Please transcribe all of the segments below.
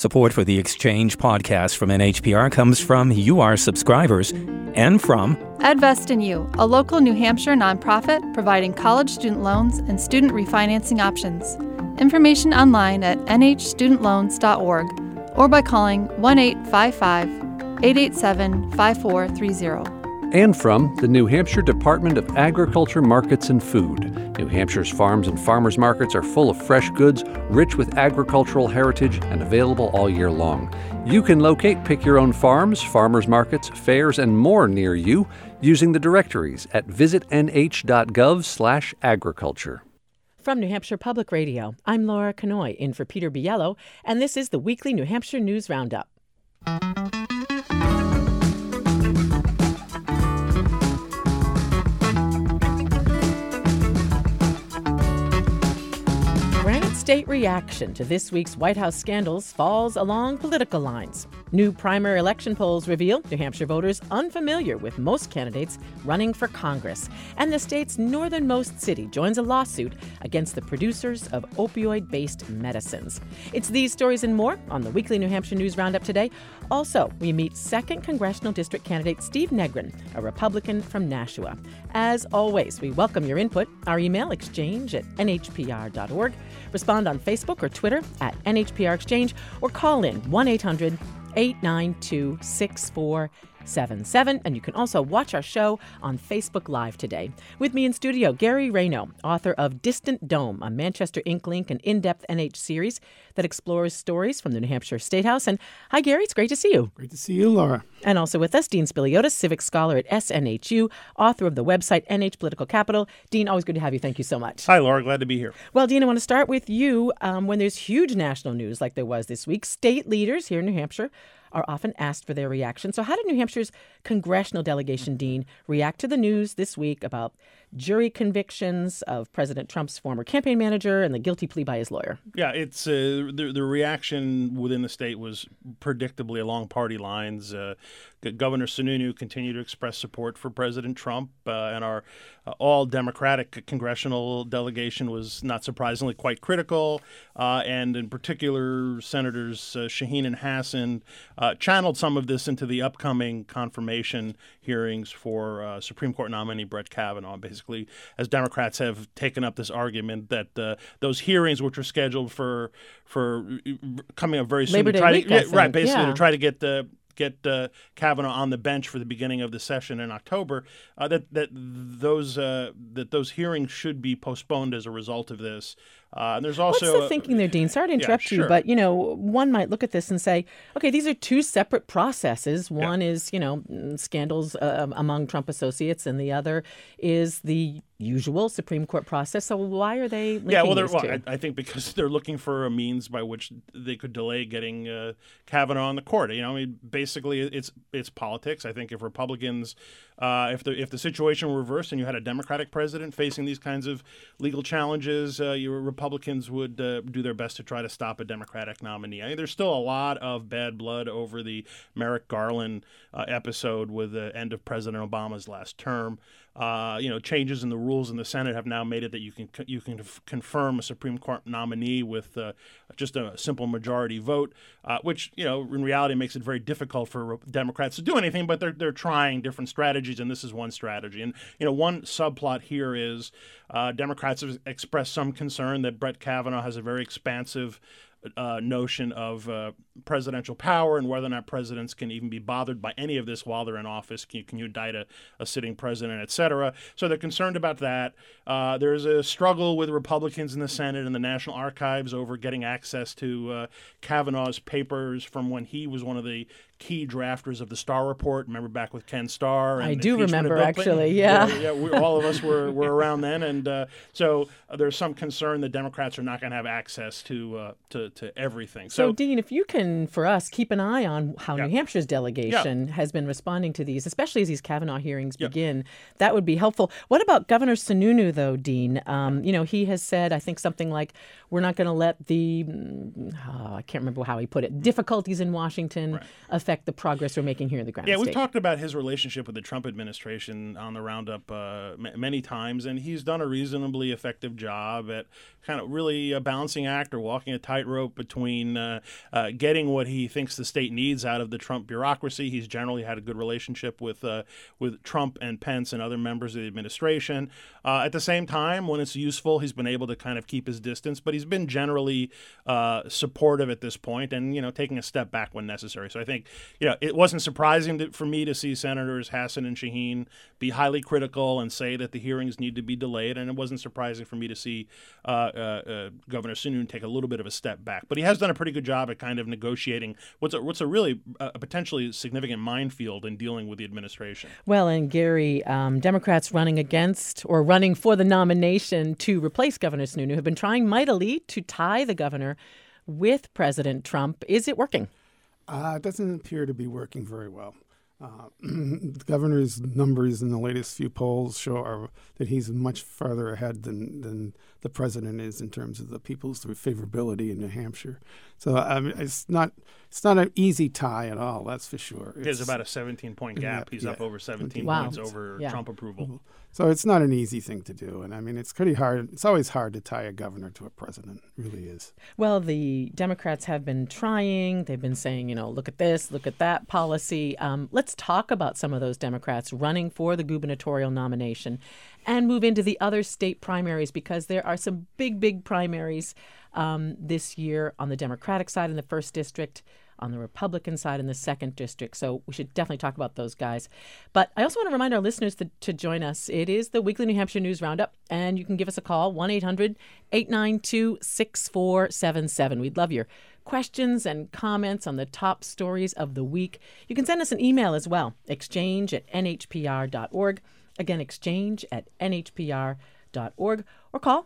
Support for the Exchange podcast from NHPR comes from you, our subscribers, and from EdVest and You, a local New Hampshire nonprofit providing college student loans and student refinancing options. Information online at nhstudentloans.org or by calling 1-855-887-5430. And from the New Hampshire Department of Agriculture, Markets, and Food. New Hampshire's farms and farmers markets are full of fresh goods, rich with agricultural heritage, and available all year long. You can locate Pick Your Own Farms, farmers markets, fairs, and more near you using the directories at visitnh.gov/agriculture. From New Hampshire Public Radio, I'm Laura Canoy, in for Peter Biello, and this is the weekly New Hampshire News Roundup. State reaction to this week's White House scandals falls along political lines. New primary election polls reveal New Hampshire voters unfamiliar with most candidates running for Congress. And the state's northernmost city joins a lawsuit against the producers of opioid-based medicines. It's these stories and more on the weekly New Hampshire News Roundup today. Also, we meet 2nd Congressional District candidate Steve Negrin, a Republican from Nashua. As always, we welcome your input. Our email, exchange@nhpr.org. Respond on Facebook or Twitter at NHPR Exchange, or call in 1-800-892-6477. And you can also watch our show on Facebook Live today. With me in studio, Gary Rayno, author of Distant Dome, a Manchester Inklink and in-depth NH series that explores stories from the New Hampshire State House. And hi, Gary, it's great to see you. Great to see you, Laura. And also with us, Dean Spiliotis, civic scholar at SNHU, author of the website NH Political Capital. Dean, always good to have you. Thank you so much. Hi, Laura. Glad to be here. Well, Dean, I want to start with you. When there's huge national news like there was this week, state leaders here in New Hampshire are often asked for their reaction. So how did New Hampshire's congressional delegation, Dean, react to the news this week about jury convictions of President Trump's former campaign manager and the guilty plea by his lawyer? Yeah, it's the reaction within the state was predictably along party lines. Governor Sununu continued to express support for President Trump, and our all Democratic congressional delegation was not surprisingly quite critical, and in particular, Senators Shaheen and Hassan channeled some of this into the upcoming confirmation hearings for Supreme Court nominee Brett Kavanaugh. Basically, as Democrats have taken up this argument that those hearings, which are scheduled for coming up very soon, Labor Day week, to try to get Kavanaugh on the bench for the beginning of the session in October, that those hearings should be postponed as a result of this. And there's also what's the thinking there, Dean? Sorry to interrupt you, but one might look at this and say, okay, these are two separate processes. One is scandals among Trump associates, and the other is the usual Supreme Court process. So why are they linking these two? I think because they're looking for a means by which they could delay getting Kavanaugh on the court. Basically, it's politics. I think if Republicans, if the situation were reversed and you had a Democratic president facing these kinds of legal challenges, Republicans would do their best to try to stop a Democratic nominee. I mean, there's still a lot of bad blood over the Merrick Garland episode with the end of President Obama's last term. Changes in the rules in the Senate have now made it that you can confirm a Supreme Court nominee with just a simple majority vote, which in reality makes it very difficult for Democrats to do anything. But they're trying different strategies, and this is one strategy. And one subplot here is Democrats have expressed some concern that Brett Kavanaugh has a very expansive notion of presidential power and whether or not presidents can even be bothered by any of this while they're in office. Can you indict a sitting president, et cetera? So they're concerned about that. There's a struggle with Republicans in the Senate and the National Archives over getting access to Kavanaugh's papers from when he was one of the key drafters of the Starr Report. Remember back with Ken Starr? And I do remember, actually, yeah. All of us were around then. And so there's some concern that Democrats are not going to have access to everything. So, Dean, if you can, for us, keep an eye on how New Hampshire's delegation has been responding to these, especially as these Kavanaugh hearings begin, that would be helpful. What about Governor Sununu, though, Dean? He has said, I think, something like, we're not going to let the, I can't remember how he put it, difficulties in Washington affect the progress we're making here in the Grand State. Yeah, we've talked about his relationship with the Trump administration on the Roundup many times, and he's done a reasonably effective job at kind of really a balancing act or walking a tightrope tightrope between getting what he thinks the state needs out of the Trump bureaucracy. He's generally had a good relationship with Trump and Pence and other members of the administration. At the same time, when it's useful, he's been able to kind of keep his distance, but he's been generally supportive at this point and, taking a step back when necessary. So I think, it wasn't surprising for me to see Senators Hassan and Shaheen be highly critical and say that the hearings need to be delayed, and it wasn't surprising for me to see Governor Sununu take a little bit of a step back. But he has done a pretty good job at kind of negotiating what's a really potentially significant minefield in dealing with the administration. Well, and Gary, Democrats running for the nomination to replace Governor Sununu have been trying mightily to tie the governor with President Trump. Is it working? It doesn't appear to be working very well. The governor's numbers in the latest few polls show that he's much farther ahead than the president is in terms of the people's favorability in New Hampshire. So it's not an easy tie at all, that's for sure. There's about a 17-point gap. He's up over 17 points over Trump approval. So it's not an easy thing to do. And it's pretty hard. It's always hard to tie a governor to a president. It really is. Well, the Democrats have been trying. They've been saying, look at this, look at that policy. Let's talk about some of those Democrats running for the gubernatorial nomination and move into the other state primaries, because there are some big primaries this year on the Democratic side in the 1st District, on the Republican side in the 2nd District. So we should definitely talk about those guys. But I also want to remind our listeners to join us. It is the Weekly New Hampshire News Roundup, and you can give us a call, 1-800-892-6477. We'd love your questions and comments on the top stories of the week. You can send us an email as well, exchange@nhpr.org. Again, exchange@nhpr.org, or call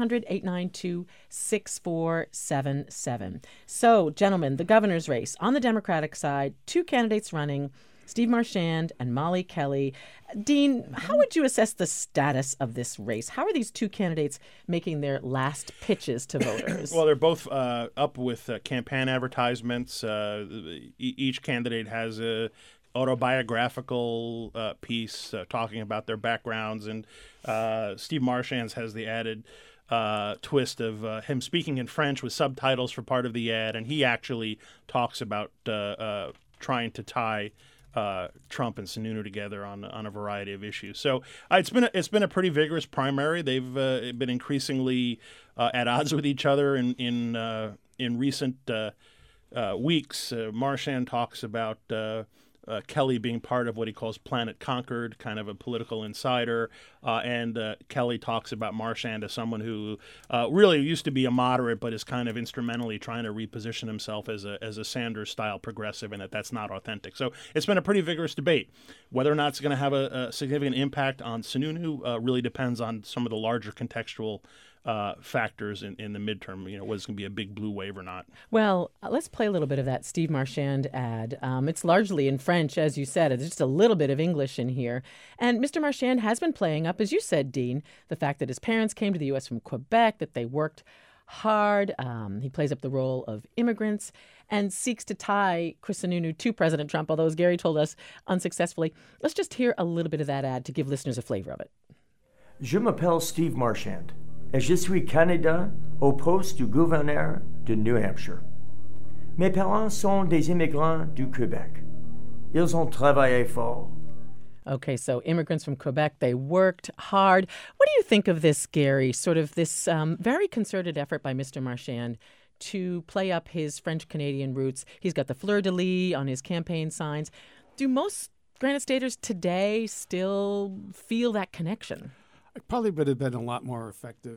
1-800-892-6477. So, gentlemen, the governor's race. On the Democratic side, 2 candidates running, Steve Marchand and Molly Kelly. Dean, how would you assess the status of this race? How are these 2 candidates making their last pitches to voters? Well, they're both up with campaign advertisements. Each candidate has a autobiographical piece talking about their backgrounds, and Steve Marchand's has the added twist of him speaking in French with subtitles for part of the ad, and he actually talks about trying to tie Trump and Sununu together on a variety of issues. So it's been a pretty vigorous primary. They've been increasingly at odds with each other in recent weeks. Marchand talks about Kelly being part of what he calls Planet Concord, kind of a political insider. And Kelly talks about Marchand as someone who really used to be a moderate, but is kind of instrumentally trying to reposition himself as a Sanders-style progressive, and that's not authentic. So it's been a pretty vigorous debate. Whether or not it's going to have a significant impact on Sununu really depends on some of the larger contextual factors in the midterm, whether it's going to be a big blue wave or not. Well, let's play a little bit of that Steve Marchand ad. It's largely in French, as you said. There's just a little bit of English in here. And Mr. Marchand has been playing up, as you said, Dean, the fact that his parents came to the U.S. from Quebec, that they worked hard. He plays up the role of immigrants and seeks to tie Chris Sununu to President Trump, although, as Gary told us, unsuccessfully. Let's just hear a little bit of that ad to give listeners a flavor of it. Je m'appelle Steve Marchand. Et je suis candidat au poste du gouverneur de New Hampshire. Mes parents sont des immigrants du Québec. Ils ont travaillé fort. Okay, so immigrants from Quebec, they worked hard. What do you think of this, Gary, sort of this very concerted effort by Mr. Marchand to play up his French-Canadian roots? He's got the fleur-de-lis on his campaign signs. Do most Granite Staters today still feel that connection? It probably would have been a lot more effective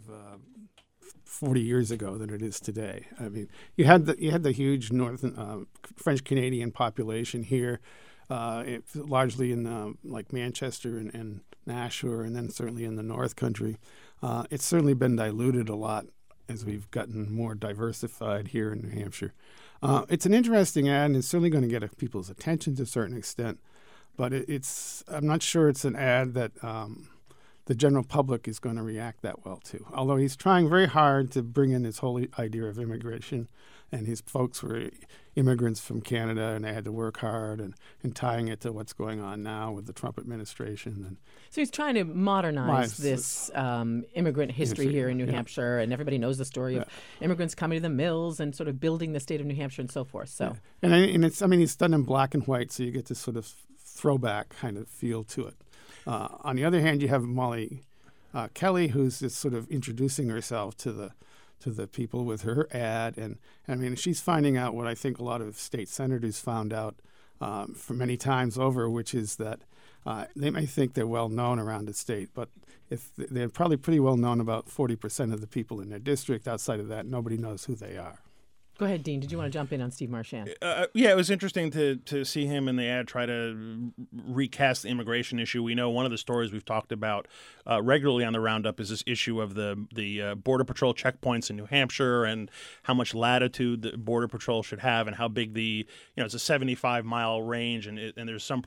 40 years ago than it is today. I mean, you had the huge northern French Canadian population here, largely in like Manchester and Nashua, and then certainly in the North Country. It's certainly been diluted a lot as we've gotten more diversified here in New Hampshire. It's an interesting ad, and it's certainly going to get people's attention to a certain extent. But I'm not sure it's an ad that the general public is going to react that well to. Although he's trying very hard to bring in this whole idea of immigration and his folks were immigrants from Canada, and they had to work hard, and tying it to what's going on now with the Trump administration. And so he's trying to modernize this immigrant history here in New Hampshire, and everybody knows the story of immigrants coming to the mills and sort of building the state of New Hampshire and so forth. So, and it's, I mean, it's done in black and white, so you get this sort of throwback kind of feel to it. On the other hand, you have Molly Kelly, who's just sort of introducing herself to the people with her ad, and I mean, she's finding out what I think a lot of state senators found out for many times over, which is that they may think they're well known around the state, but if they're probably pretty well known about 40% of the people in their district. Outside of that, nobody knows who they are. Go ahead, Dean. Did you want to jump in on Steve Marchand? Yeah, it was interesting to see him in the ad try to recast the immigration issue. We know one of the stories we've talked about regularly on the Roundup is this issue of the Border Patrol checkpoints in New Hampshire and how much latitude the Border Patrol should have and how big it's a 75-mile range, and there's some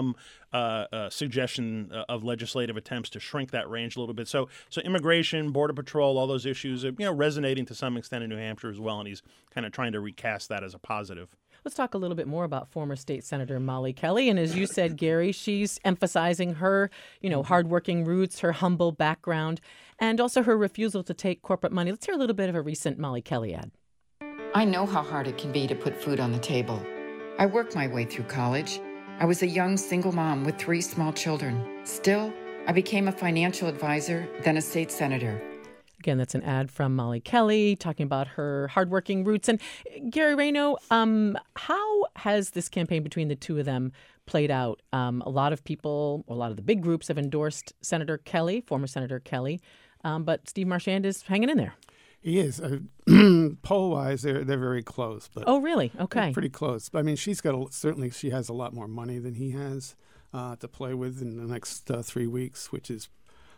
suggestion of legislative attempts to shrink that range a little bit. So immigration, Border Patrol, all those issues are resonating to some extent in New Hampshire as well, and he's kind of trying to recast that as a positive. Let's talk a little bit more about former state senator Molly Kelly. And as you said, Gary, she's emphasizing her, hardworking roots, her humble background, and also her refusal to take corporate money. Let's hear a little bit of a recent Molly Kelly ad. I know how hard it can be to put food on the table. I worked my way through college. I was a young single mom with 3 small children. Still, I became a financial advisor, then a state senator. Again, that's an ad from Molly Kelly talking about her hardworking roots. And Gary Rayno, how has this campaign between the two of them played out? A lot of people, a lot of the big groups have endorsed Senator Kelly, former Senator Kelly, but Steve Marchand is hanging in there. He is. Poll-wise, they're very close. But oh, really? Okay. Pretty close. I mean, she has a lot more money than he has to play with in the next 3 weeks, which is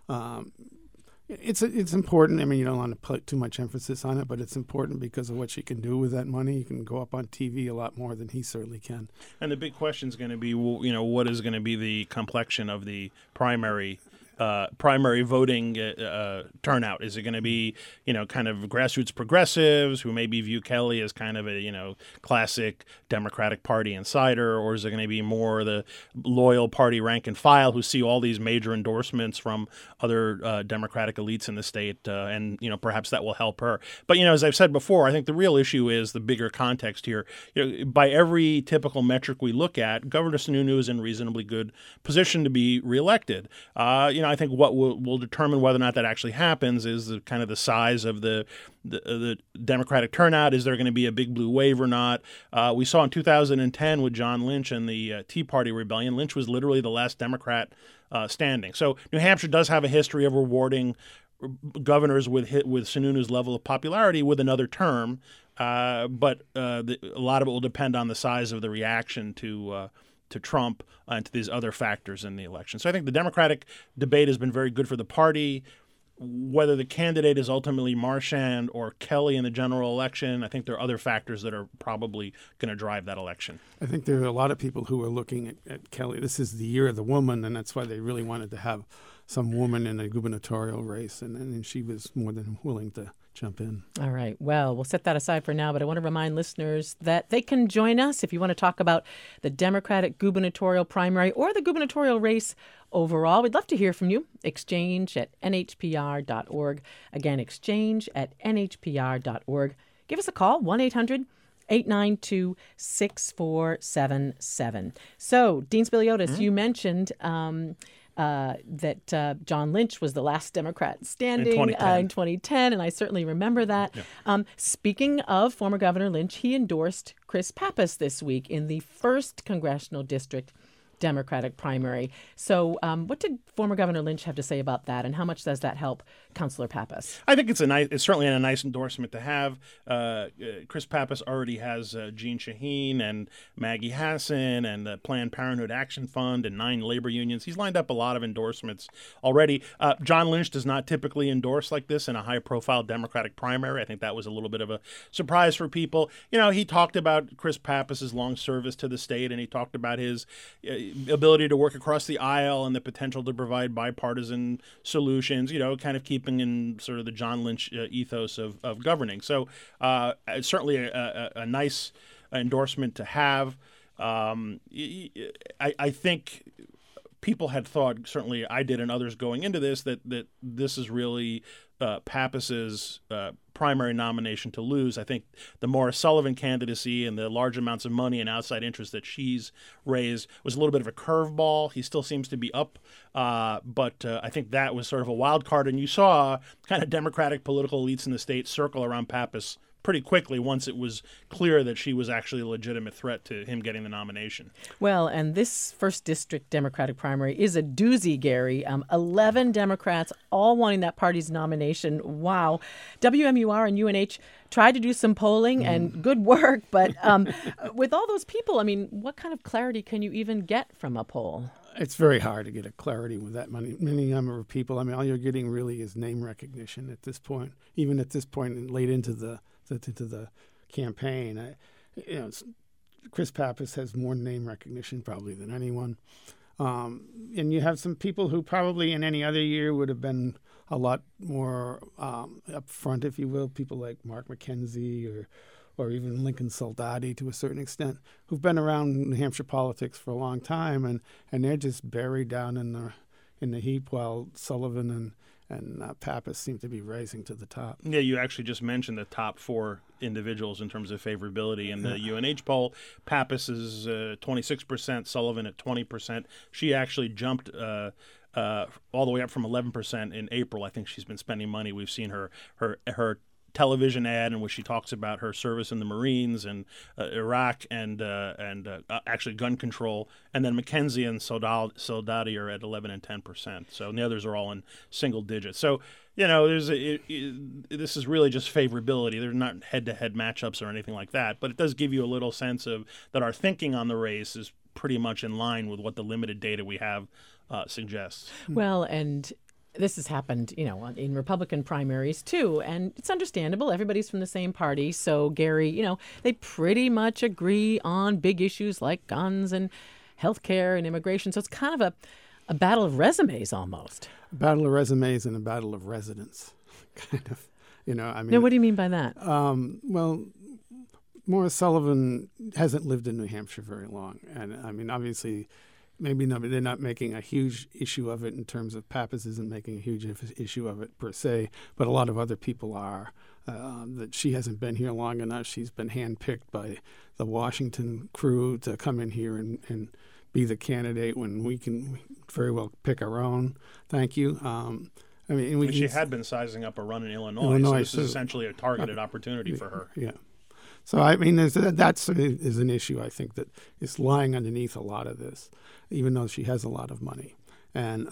it's important. I mean, you don't want to put too much emphasis on it, but it's important because of what she can do with that money. You can go up on TV a lot more than he certainly can. And the big question is going to be, what is going to be the complexion of the primary voting turnout? Is it going to be, kind of grassroots progressives who maybe view Kelly as kind of a, classic Democratic Party insider, or is it going to be more the loyal party rank and file who see all these major endorsements from other Democratic elites in the state, and perhaps that will help her. But as I've said before, I think the real issue is the bigger context here. By every typical metric we look at, Governor Sununu is in reasonably good position to be reelected. I think what will determine whether or not that actually happens is the kind of the size of the Democratic turnout. Is there going to be a big blue wave or not? We saw in 2010 with John Lynch and the Tea Party rebellion, Lynch was literally the last Democrat standing. So New Hampshire does have a history of rewarding governors with Sununu's level of popularity with another term, but a lot of it will depend on the size of the reaction to Trump and to these other factors in the election. So I think the Democratic debate has been very good for the party. Whether the candidate is ultimately Marchand or Kelly in the general election, I think there are other factors that are probably going to drive that election. I think there are a lot of people who are looking at Kelly. This is the year of the woman, and that's why they really wanted to have some woman in a gubernatorial race, and she was more than willing to jump in. All right. Well, we'll set that aside for now, but I want to remind listeners that they can join us if you want to talk about the Democratic gubernatorial primary or the gubernatorial race overall. We'd love to hear from you. Exchange@nhpr.org. Again, exchange@nhpr.org. Give us a call, 1-800-892-6477. So, Dean Spiliotis, you mentioned that John Lynch was the last Democrat standing in 2010, and I certainly remember that. Yeah. Speaking of former Governor Lynch, he endorsed Chris Pappas this week in the 1st Congressional District Democratic primary. So what did former Governor Lynch have to say about that, and how much does that help Councilor Pappas? I think it's certainly a nice endorsement to have. Chris Pappas already has Jeanne Shaheen and Maggie Hassan and the Planned Parenthood Action Fund and 9 labor unions. He's lined up a lot of endorsements already. John Lynch does not typically endorse like this in a high-profile Democratic primary. I think that was a little bit of a surprise for people. He talked about Chris Pappas's long service to the state, and he talked about his ability to work across the aisle and the potential to provide bipartisan solutions, kind of keeping in sort of the John Lynch ethos of governing. So it's certainly a nice endorsement to have. I think people had thought, certainly I did and others going into this, that this is really Pappas's primary nomination to lose. I think the Morris Sullivan candidacy and the large amounts of money and outside interest that she's raised was a little bit of a curveball. He still seems to be up, but I think that was sort of a wild card. And you saw kind of Democratic political elites in the state circle around Pappas pretty quickly once it was clear that she was actually a legitimate threat to him getting the nomination. Well, and this 1st District Democratic primary is a doozy, Gary. 11 Democrats all wanting that party's nomination. Wow. WMUR and UNH tried to do some polling and good work, but with all those people, I mean, what kind of clarity can you even get from a poll? It's very hard to get a clarity with that many number of people. I mean, all you're getting really is name recognition at this point, even at this point and late into the campaign. Chris Pappas has more name recognition probably than anyone. And you have some people who probably in any other year would have been a lot more up front, if you will, people like Mark McKenzie or even Lincoln Soldati to a certain extent, who've been around New Hampshire politics for a long time, and they're just buried down in the heap while Sullivan and Pappas seem to be rising to the top. Yeah, you actually just mentioned the top 4 individuals in terms of favorability in the UNH poll. Pappas is 26%, Sullivan at 20%. She actually jumped all the way up from 11% in April. I think she's been spending money. We've seen her television ad in which she talks about her service in the Marines and Iraq and actually gun control. And then McKenzie and Soldati are at 11 and 10%. So the others are all in single digits. So, this is really just favorability. They're not head-to-head matchups or anything like that. But it does give you a little sense of that our thinking on the race is pretty much in line with what the limited data we have suggests. Well, and this has happened, in Republican primaries too, and it's understandable. Everybody's from the same party. So, Gary, they pretty much agree on big issues like guns and healthcare and immigration. So it's kind of a battle of resumes almost. A battle of resumes and a battle of residents, kind of. Now, what do you mean by that? Well, Morris Sullivan hasn't lived in New Hampshire very long, and I mean, obviously. Maybe they're not making a huge issue of it in terms of Pappas isn't making a huge issue of it per se, but a lot of other people are. That she hasn't been here long enough. She's been handpicked by the Washington crew to come in here and be the candidate when we can very well pick our own. Thank you. She had been sizing up a run in Illinois, so this is essentially a targeted opportunity for her. Yeah. So, I mean, that's an issue, I think, that is lying underneath a lot of this, even though she has a lot of money. And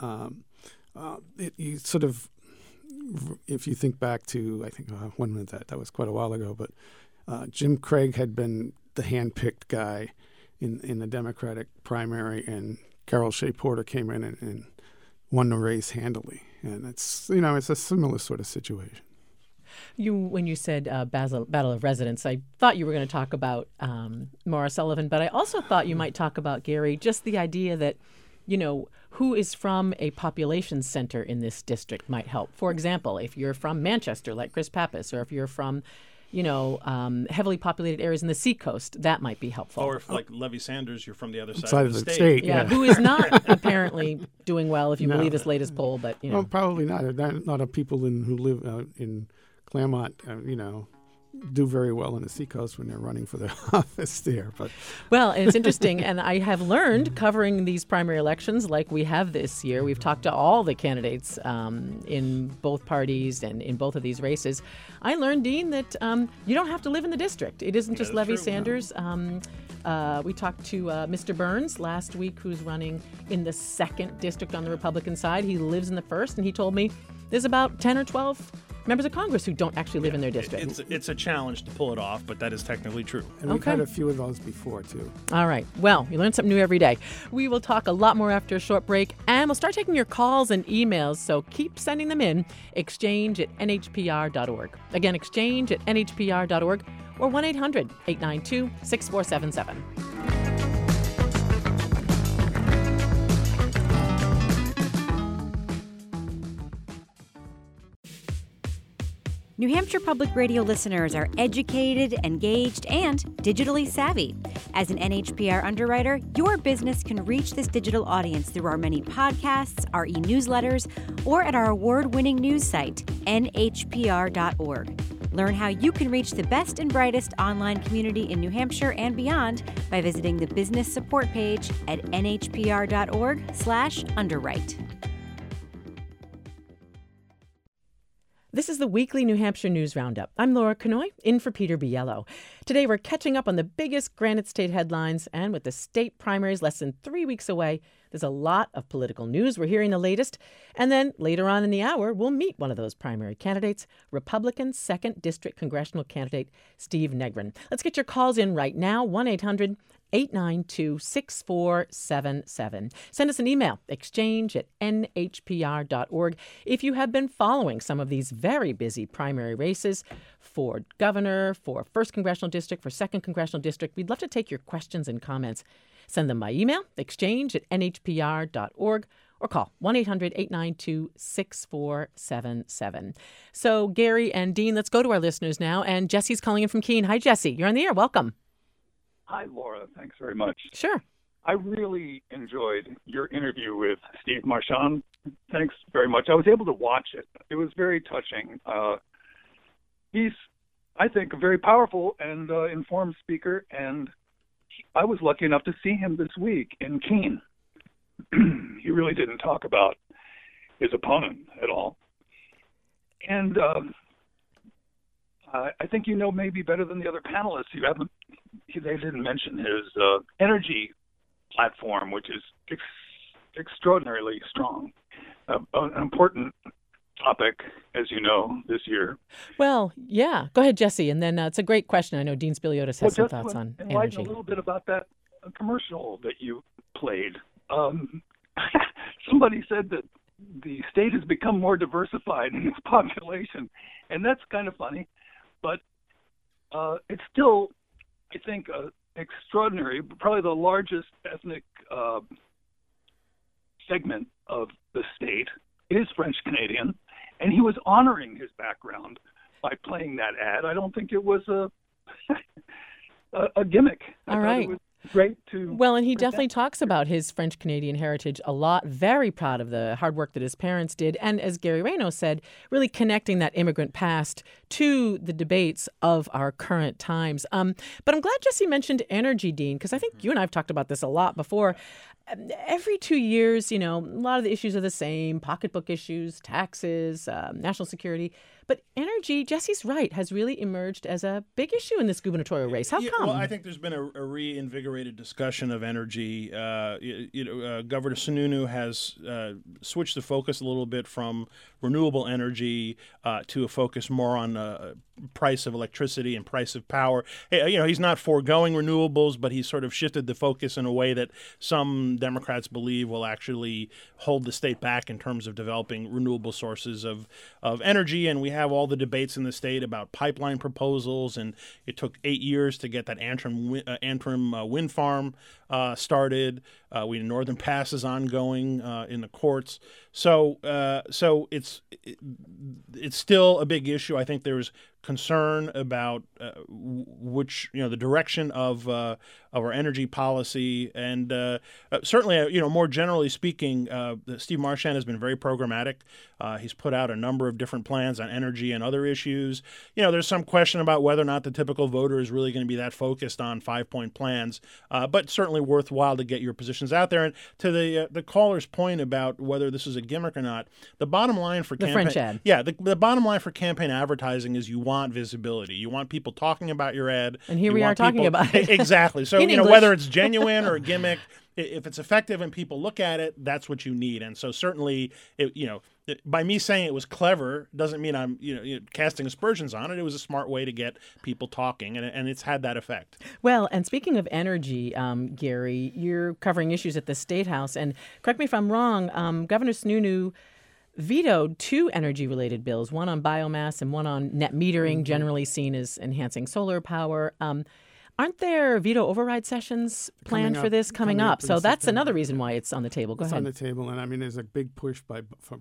you sort of, if you think back to, I think, when was that? That was quite a while ago, but Jim Craig had been the hand-picked guy in the Democratic primary, and Carol Shea Porter came in and won the race handily. And it's a similar sort of situation. When you said battle of residents, I thought you were going to talk about Morris Sullivan, but I also thought you might talk about, Gary, just the idea that, who is from a population center in this district might help. For example, if you're from Manchester, like Chris Pappas, or if you're from, heavily populated areas in the Seacoast, that might be helpful. Or if, like Levy Sanders, you're from the other side of the state. Yeah, who is not apparently doing well, if you believe this latest poll, but, Well, probably not. Not a people who live in Claremont, do very well in the Seacoast when they're running for their office there. But well, and it's interesting, and I have learned covering these primary elections like we have this year. We've talked to all the candidates in both parties and in both of these races. I learned, Dean, that you don't have to live in the district. It isn't just Levy Sanders. We talked to Mr. Burns last week, who's running in the 2nd district on the Republican side. He lives in the 1st, and he told me there's about 10 or 12 members of Congress who don't actually live in their district. It's a challenge to pull it off, but that is technically true. And we've had a few of those before, too. All right. Well, you learn something new every day. We will talk a lot more after a short break, and we'll start taking your calls and emails, so keep sending them in. exchange@nhpr.org. Again, exchange@nhpr.org or 1-800-892-6477. New Hampshire Public Radio listeners are educated, engaged, and digitally savvy. As an NHPR underwriter, your business can reach this digital audience through our many podcasts, our e-newsletters, or at our award-winning news site, nhpr.org. Learn how you can reach the best and brightest online community in New Hampshire and beyond by visiting the business support page at nhpr.org/underwrite. This is the weekly New Hampshire News Roundup. I'm Laura Kanoy, in for Peter Biello. Today we're catching up on the biggest Granite State headlines, and with the state primaries less than 3 weeks away, there's a lot of political news. We're hearing the latest. And then later on in the hour, we'll meet one of those primary candidates, Republican 2nd District Congressional candidate Steve Negrin. Let's get your calls in right now, 1-800-892-6477. Send us an email, exchange@nhpr.org. If you have been following some of these very busy primary races for governor, for 1st Congressional District, for 2nd Congressional District, we'd love to take your questions and comments. Send them by email, exchange@nhpr.org, or call 1-800-892-6477. So, Gary and Dean, let's go to our listeners now. And Jesse's calling in from Keene. Hi, Jesse. You're on the air. Welcome. Hi, Laura. Thanks very much. Sure. I really enjoyed your interview with Steve Marchand. Thanks very much. I was able to watch it. It was very touching. He's, I think, a very powerful and informed speaker, and I was lucky enough to see him this week in Keene. He really didn't talk about his opponent at all. And I think you know maybe better than the other panelists. They didn't mention his energy platform, which is extraordinarily strong. An important topic, as you know, this year. Well, yeah. Go ahead, Jesse. And then it's a great question. I know Dean Spiliotis has some thoughts on energy. Enlighten a little bit about that commercial that you played. Somebody said that the state has become more diversified in its population, and that's kind of funny. But it's still, I think, extraordinary. Probably the largest ethnic segment of the state is French Canadian, and he was honoring his background by playing that ad. I don't think it was a gimmick. All right. It was great to. Well, and he definitely talks about his French Canadian heritage a lot. Very proud of the hard work that his parents did, and as Gary Reno said, really connecting that immigrant past to the debates of our current times. But I'm glad Jesse mentioned energy, Dean, because I think you and I have talked about this a lot before. Every 2 years, a lot of the issues are the same: pocketbook issues, taxes, national security. But energy, Jesse's right, has really emerged as a big issue in this gubernatorial race. How come? Well, I think there's been a reinvigorated discussion of energy. Governor Sununu has switched the focus a little bit from renewable energy to a focus more on price of electricity and price of power. He's not foregoing renewables, but he's sort of shifted the focus in a way that some Democrats believe will actually hold the state back in terms of developing renewable sources of energy. And we have all the debates in the state about pipeline proposals, and it took 8 years to get that Antrim wind farm started. Northern Pass is ongoing in the courts. So it's still a big issue. I think there's concern about the direction of our energy policy, and certainly, more generally speaking, Steve Marchand has been very programmatic. He's put out a number of different plans on energy and other issues. There's some question about whether or not the typical voter is really going to be that focused on 5-point plans, but certainly worthwhile to get your positions out there. And to the caller's point about whether this is a gimmick or not, the bottom line for the French ad. Yeah, the bottom line for campaign advertising is you want visibility. You want people talking about your ad. And here we are talking about it. Exactly. So, whether it's genuine or a gimmick, if it's effective and people look at it, that's what you need. And so certainly, by me saying it was clever doesn't mean I'm casting aspersions on it. It was a smart way to get people talking, and it's had that effect. Well, and speaking of energy, Gary, you're covering issues at the State House, and correct me if I'm wrong, Governor Sununu vetoed 2 energy-related bills, one on biomass and one on net metering, generally seen as enhancing solar power. Aren't there veto override sessions planned for this coming up? So that's another reason why it's on the table. Go ahead. It's on the table, and there's a big push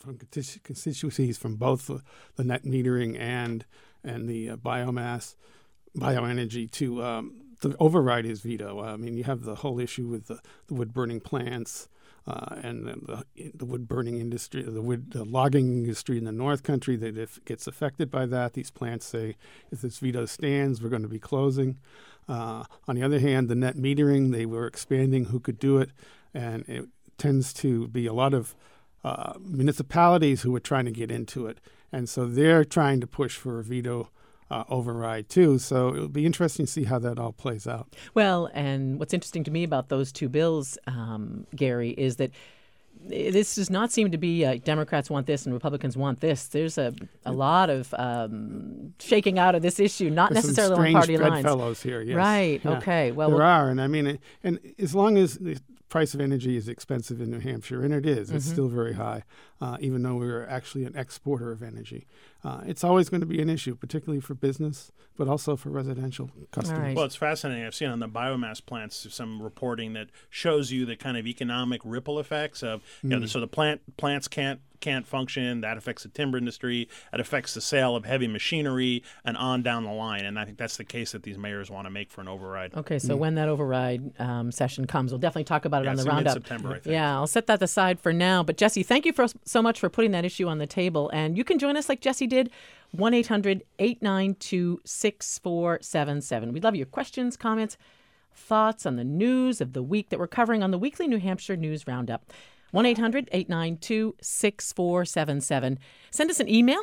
from constituencies from both the net metering and the bioenergy to override his veto. I mean, you have the whole issue with the wood burning plants and the wood burning industry, the logging industry in the North Country that gets affected by that. These plants say, if this veto stands, we're going to be closing. On the other hand, the net metering, they were expanding who could do it, and it tends to be a lot of municipalities who are trying to get into it. And so they're trying to push for a veto override too. So it'll be interesting to see how that all plays out. Well, and what's interesting to me about those two bills, Gary, is that this does not seem to be Democrats want this and Republicans want this. There's a lot of shaking out of this issue, not There's necessarily some on party strange lines. bedfellows here, yes. Right. Yeah. Okay. Well, there are, and I mean, and as long as the price of energy is expensive in New Hampshire, and it is, it's still very high, even though we're actually an exporter of energy. It's always going to be an issue, particularly for business, but also for residential customers. Right. Well, it's fascinating. I've seen on the biomass plants some reporting that shows you the kind of economic ripple effects of, so the plants can't function. That affects the timber industry. It affects the sale of heavy machinery and on down the line. And I think that's the case that these mayors want to make for an override. Okay, so when that override session comes, we'll definitely talk about it on the roundup. September, I think. Yeah, I'll set that aside for now. But Jesse, thank you so much for putting that issue on the table. And you can join us like Jesse did, 1-800-892-6477. We'd love your questions, comments, thoughts on the news of the week that we're covering on the weekly New Hampshire News Roundup. 1-800-892-6477. Send us an email,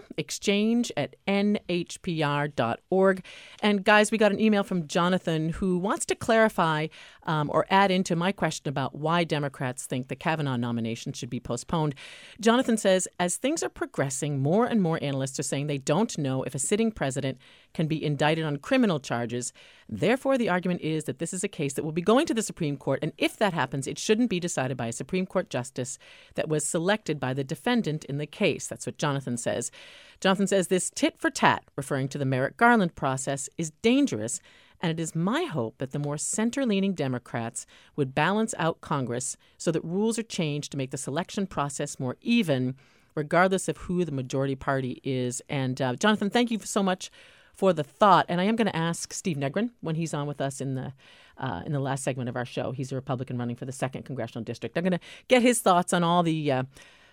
exchange@nhpr.org. And guys, we got an email from Jonathan who wants to clarify or add into my question about why Democrats think the Kavanaugh nomination should be postponed. Jonathan says, as things are progressing, more and more analysts are saying they don't know if a sitting president can be indicted on criminal charges. Therefore, the argument is that this is a case that will be going to the Supreme Court, and if that happens, it shouldn't be decided by a Supreme Court justice that was selected by the defendant in the case. That's what Jonathan says. Jonathan says this tit for tat, referring to the Merrick Garland process, is dangerous, and it is my hope that the more center-leaning Democrats would balance out Congress so that rules are changed to make the selection process more even, regardless of who the majority party is. And Jonathan, thank you so much for the thought. And I am going to ask Steve Negrin when he's on with us in the last segment of our show. He's a Republican running for the 2nd Congressional District. I'm going to get his thoughts on all the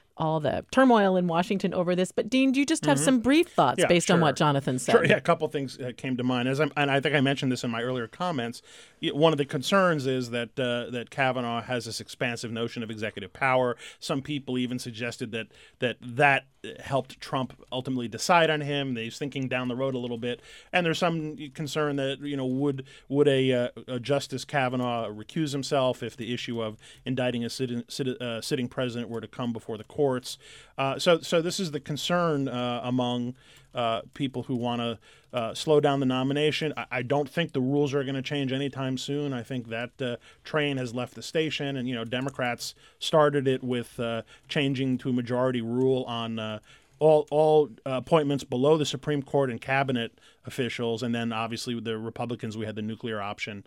turmoil in Washington over this. But Dean, do you just have some brief thoughts based on what Jonathan said? Sure. Yeah, a couple things came to mind. And I think I mentioned this in my earlier comments. One of the concerns is that Kavanaugh has this expansive notion of executive power. Some people even suggested that helped Trump ultimately decide on him. He's thinking down the road a little bit. And there's some concern that, would a Justice Kavanaugh recuse himself if the issue of indicting a sitting president were to come before the courts? So this is the concern among people who want to slow down the nomination. I don't think the rules are going to change anytime soon. I think that train has left the station, and Democrats started it with changing to a majority rule on all appointments below the Supreme Court and cabinet officials, and then obviously the Republicans, we had the nuclear option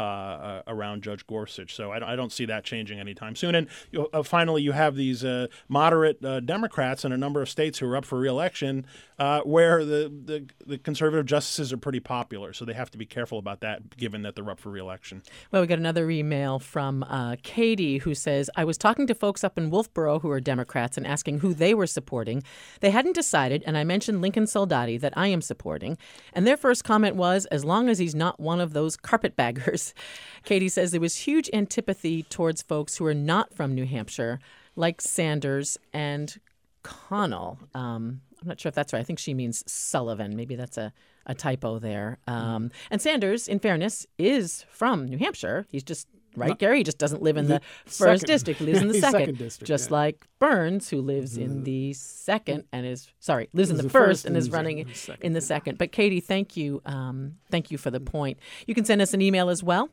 around Judge Gorsuch. So I don't see that changing anytime soon. And finally, you have these moderate Democrats in a number of states who are up for re-election where the conservative justices are pretty popular. So they have to be careful about that, given that they're up for re-election. Well, we got another email from Katie who says, I was talking to folks up in Wolfboro who are Democrats and asking who they were supporting. They hadn't decided, and I mentioned Lincoln Soldati that I am supporting. And their first comment was, as long as he's not one of those carpetbaggers. Katie says there was huge antipathy towards folks who are not from New Hampshire, like Sanders and Connell. I'm not sure if that's right. I think she means Sullivan. Maybe that's a typo there. And Sanders, in fairness, is from New Hampshire. He's just right, Gary? He just doesn't live in the first district. He lives in the second district, just like Burns, who lives in the second and lives in the first and is running in the second. But Katie, thank you. Thank you for the point. You can send us an email as well,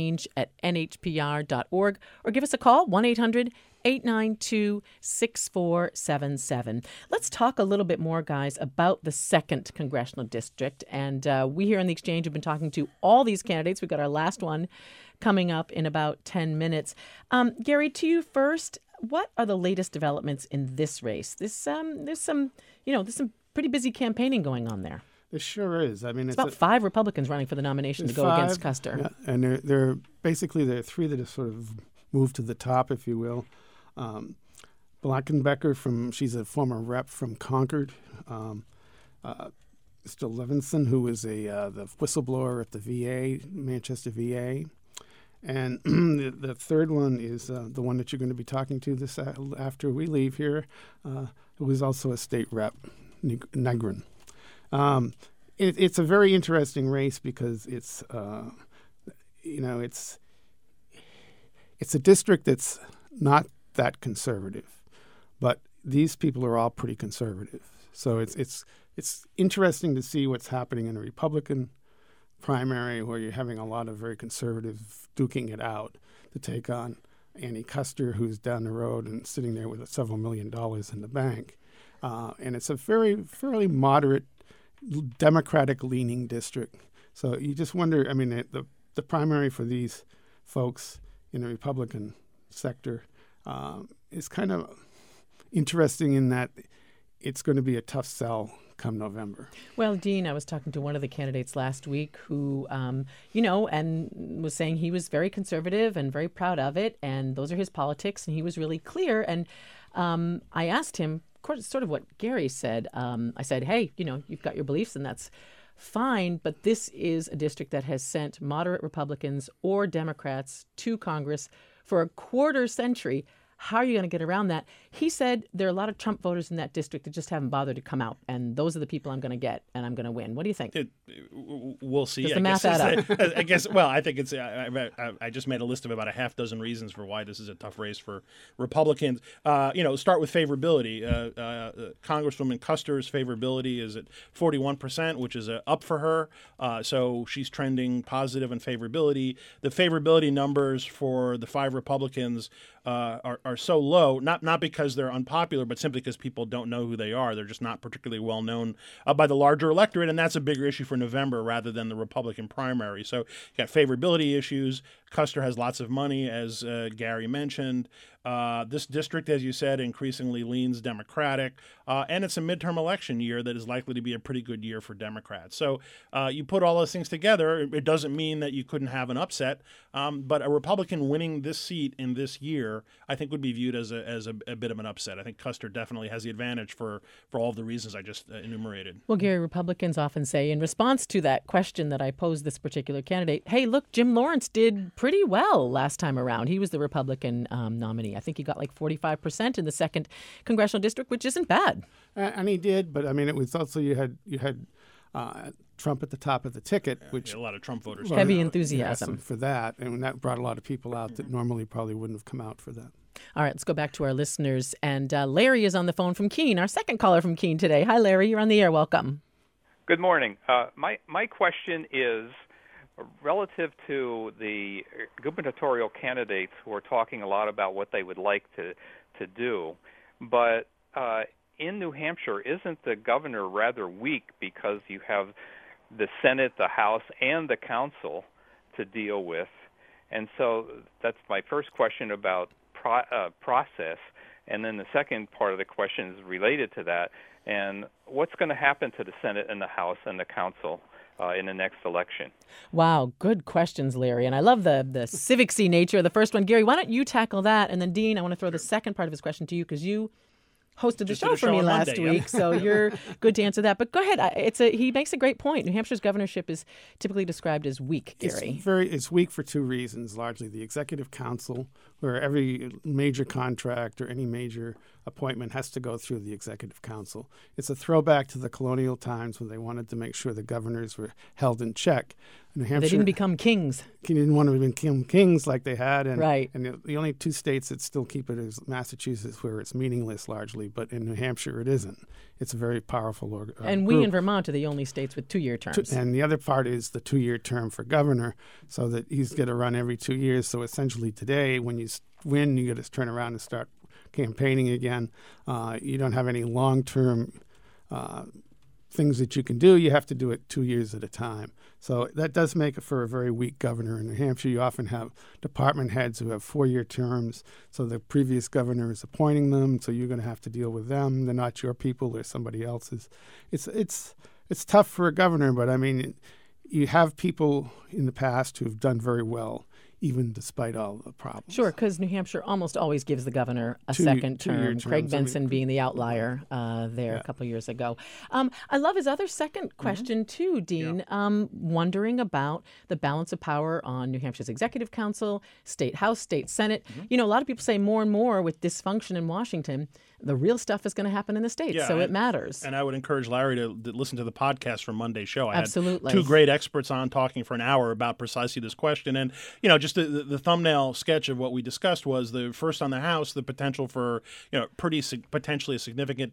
exchange@nhpr.org, or give us a call, 1-800-892-6477. Let's talk a little bit more, guys, about the 2nd Congressional District. And we here on The Exchange have been talking to all these candidates. We've got our last one coming up in about 10 minutes. Gary, to you first. What are the latest developments in this race? There's some pretty busy campaigning going on there. There sure is. I mean, it's about 5 Republicans running for the nomination to go against Custer. Yeah, and there are 3 that have sort of moved to the top, if you will. Blankenbecker, she's a former rep from Concord. Mr. Levinson, who was the whistleblower at the VA, Manchester VA. And the third one is the one that you're going to be talking to after we leave here, who is also a state rep, Negrin. It's a very interesting race because it's a district that's not that conservative, but these people are all pretty conservative. So it's interesting to see what's happening in a Republican primary where you're having a lot of very conservative duking it out to take on Annie Custer, who's down the road and sitting there with several $1 million in the bank. And it's a fairly moderate, Democratic-leaning district. So you just wonder, I mean, the primary for these folks in the Republican sector is kind of interesting in that it's going to be a tough sell come November. Well, Dean, I was talking to one of the candidates last week who, and was saying he was very conservative and very proud of it, and those are his politics, and he was really clear. And I asked him, of course, sort of what Gary said. I said, hey, you've got your beliefs, and that's fine, but this is a district that has sent moderate Republicans or Democrats to Congress for a quarter century. How are you going to get around that? He said there are a lot of Trump voters in that district that just haven't bothered to come out, and those are the people I'm going to get, and I'm going to win. What do you think? We'll see. Does the math add up? I guess. Well, I think it's. I just made a list of about a half dozen reasons for why this is a tough race for Republicans. Start with favorability. Congresswoman Custer's favorability is at 41%, which is up for her. So she's trending positive in favorability. The favorability numbers for the 5 Republicans are so low, not because they're unpopular, but simply because people don't know who they are. They're just not particularly well known by the larger electorate, and that's a bigger issue for November rather than the Republican primary. So you got favorability issues. Custer has lots of money, as Gary mentioned. This district, as you said, increasingly leans Democratic, and it's a midterm election year that is likely to be a pretty good year for Democrats. So you put all those things together, it doesn't mean that you couldn't have an upset, but a Republican winning this seat in this year, I think, would be viewed as a bit of an upset. I think Custer definitely has the advantage for all of the reasons I just enumerated. Well, Gary, Republicans often say, in response to that question that I posed this particular candidate, hey, look, Jim Lawrence did pretty well last time around. He was the Republican nominee. I think he got like 45% in the 2nd congressional district, which isn't bad. And he did, but I mean, it was also you had Trump at the top of the ticket, which a lot of Trump voters, heavy enthusiasm for that, and that brought a lot of people out that normally probably wouldn't have come out for that. All right, let's go back to our listeners, and Larry is on the phone from Keene, our second caller from Keene today. Hi, Larry, you're on the air. Welcome. Good morning. My question is relative to the gubernatorial candidates who are talking a lot about what they would like to do, but in New Hampshire, isn't the governor rather weak because you have the Senate, the House, and the Council to deal with? And so that's my first question about process. And then the second part of the question is related to that. And what's going to happen to the Senate and the House and the Council in the next election? Wow, good questions, Larry. And I love the civic-y nature of the first one. Gary, why don't you tackle that? And then, Dean, I want to throw the second part of his question to you because you hosted the show for me last week, so you're good to answer that. But go ahead. He makes a great point. New Hampshire's governorship is typically described as weak, Gary. It's weak for 2 reasons, largely. The Executive Council, where every major contract or any major appointment has to go through the Executive Council. It's a throwback to the colonial times when they wanted to make sure the governors were held in check. New Hampshire, they didn't become kings. They didn't want to become kings like they had. And, right. And the only 2 states that still keep it is Massachusetts, where it's meaningless largely, but in New Hampshire it isn't. It's a very powerful and group. We in Vermont are the only states with 2-year terms. And the other part is the 2-year term for governor, so that he's going to run every 2 years. So essentially today, when you win, you got to turn around and start campaigning again. You don't have any long-term things that you can do, you have to do it 2 years at a time. So that does make it for a very weak governor. In New Hampshire, you often have department heads who have 4-year terms, so the previous governor is appointing them, so you're going to have to deal with them. They're not your people, they're somebody else's. It's tough for a governor, but I mean, you have people in the past who've done very well, even despite all the problems. Sure, because New Hampshire almost always gives the governor a second term. Craig Benson being the outlier there a couple years ago. I love his other second question too, Dean, wondering about the balance of power on New Hampshire's Executive Council, State House, State Senate. You know, a lot of people say more and more with dysfunction in Washington, the real stuff is going to happen in the states, so it matters. And I would encourage Larry to listen to the podcast from Monday's show. I Absolutely. had 2 great experts on talking for an hour about precisely this question. And, you know, just the thumbnail sketch of what we discussed was the first on the House, the potential for, you know, potentially a significant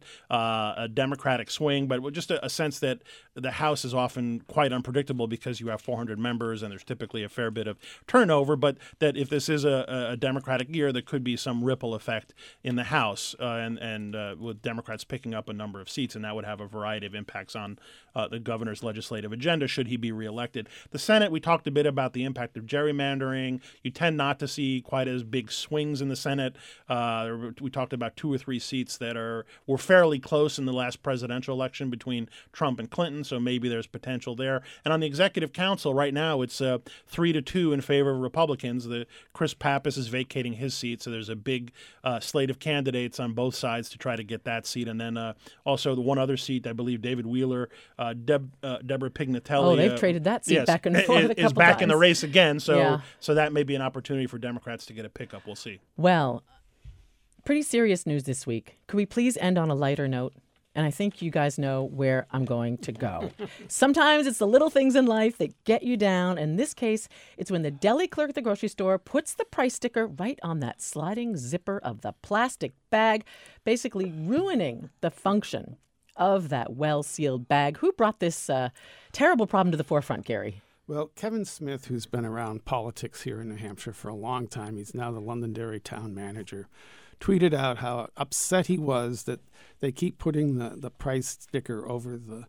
a Democratic swing, but just a sense that the House is often quite unpredictable because you have 400 members and there's typically a fair bit of turnover, but that if this is a Democratic year, there could be some ripple effect in the House and with Democrats picking up a number of seats, and that would have a variety of impacts on the governor's legislative agenda should he be reelected. The Senate, we talked a bit about the impact of gerrymandering. You tend not to see quite as big swings in the Senate. We talked about 2 or 3 seats that were fairly close in the last presidential election between Trump and Clinton, so maybe there's potential there. And on the Executive Council, right now it's 3-2 in favor of Republicans. Chris Pappas is vacating his seat, so there's a big slate of candidates on both sides to try to get that seat. And then also the one other seat, I believe David Wheeler, Deborah Pignatelli. Oh, they've traded that seat back and forth a couple is back times. in the race again, so that may be an opportunity for Democrats to get a pickup. We'll see. Well, pretty serious news this week. Could we please end on a lighter note? And I think you guys know where I'm going to go. Sometimes it's the little things in life that get you down. In this case, it's when the deli clerk at the grocery store puts the price sticker right on that sliding zipper of the plastic bag, basically ruining the function of that well-sealed bag. Who brought this terrible problem to the forefront, Gary? Well, Kevin Smith, who's been around politics here in New Hampshire for a long time, he's now the Londonderry town manager, tweeted out how upset he was that they keep putting the price sticker over the